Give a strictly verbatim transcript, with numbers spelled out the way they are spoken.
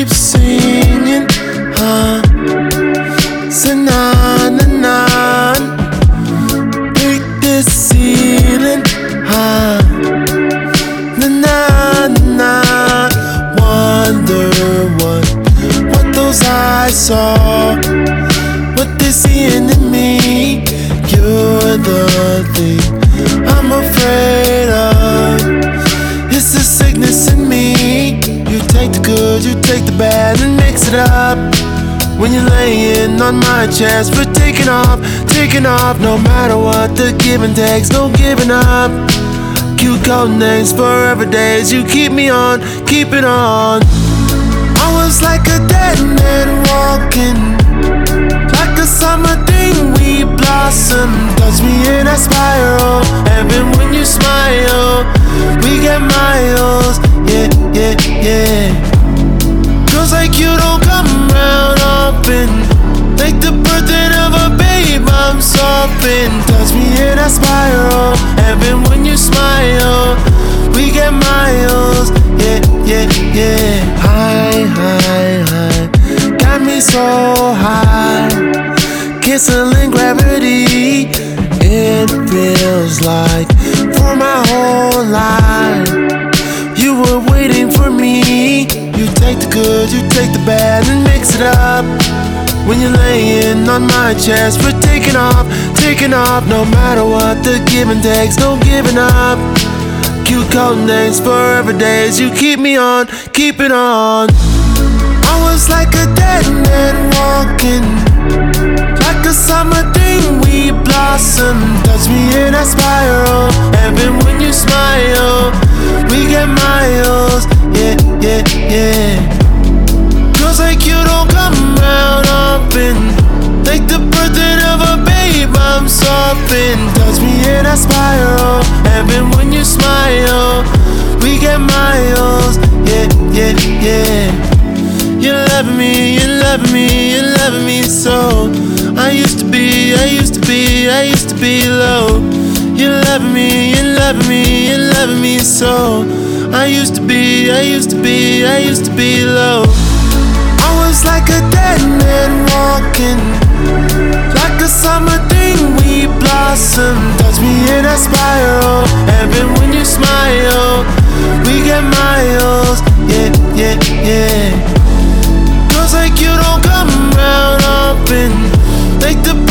keep singing, huh? So na na na, break this ceiling, huh? Na na na, wonder what what those eyes saw, what they seeing in me. You're the thing I'm afraid of. It's the sickness in me. You take the good, you take the bad and mix it up. When you're laying on my chest, we're taking off, taking off. No matter what the give and takes, no giving up. Cute code names, forever days. You keep me on, keep it on. I was like a dead man walking, like a summer thing we blossom. Touch me in a spiral, heaven when you smile. We get miles, yeah, yeah, yeah. Girls like you don't come around often. Like the birthday of a babe, I'm sopping. Touch me in a spiral, heaven when you smile. We get miles, yeah, yeah, yeah. High, high, high, got me so high. Canceling gravity, it feels like for my whole life you were waiting for me. You take the good, you take the bad and mix it up. When you're laying on my chest, we're taking off, taking off. No matter what the give and takes, no giving up. Cute code names, forever days. You keep me on, keep it on. I was like a dead man walking, like a summer thing we blossom. Touch me in a spiral, heaven when you smile. We get miles, yeah, yeah, yeah. Girls like you don't come around often. Like the birthday of a babe, I'm sopping. Touch me in a spiral, heaven when you smile. We get miles, yeah, yeah, yeah. You're loving me, you're loving me, you're loving me so. I used to be, I used to be, I used to be low. You're loving me, you're loving me, you're loving me so. I used to be, I used to be, I used to be low. I was like a dead man walking, like a summer thing we blossom. Touch me in a spiral, heaven when you smile. We get miles, yeah, yeah, yeah. Girls like you don't come around often. Like the